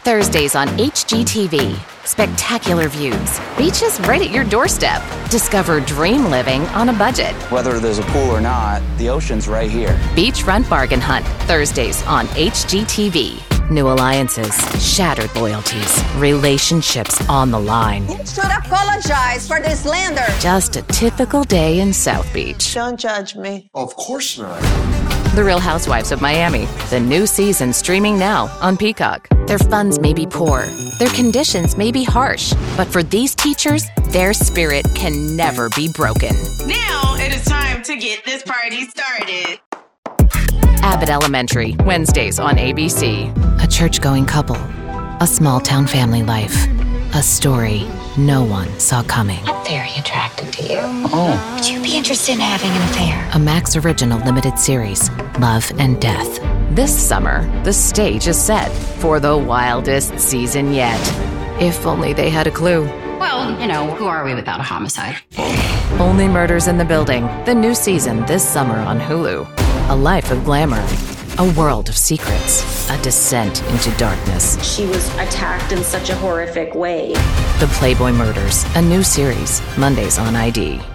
Thursdays on HGTV. Spectacular views. Beaches right at your doorstep. Discover dream living on a budget. Whether there's a pool or not, the ocean's right here. Beachfront Bargain Hunt. Thursdays on HGTV. New alliances, shattered loyalties, relationships on the line. You should apologize for this slander. Just a typical day in South Beach. Don't judge me. Of course not. The Real Housewives of Miami. The new season streaming now on Peacock. Their funds may be poor. Their conditions may be harsh. But for these teachers, their spirit can never be broken. Now it is time to get this party started. Abbott Elementary, Wednesdays on ABC. A church-going couple. A small-town family life. A story no one saw coming. I'm very attracted to you. Oh. Would you be interested in having an affair? A Max Original limited series, Love and Death. This summer, the stage is set for the wildest season yet. If only they had a clue. Well, who are we without a homicide? Only Murders in the Building. The new season this summer on Hulu. A life of glamour. A world of secrets. A descent into darkness. She was attacked in such a horrific way. The Playboy Murders. A new series. Mondays on ID.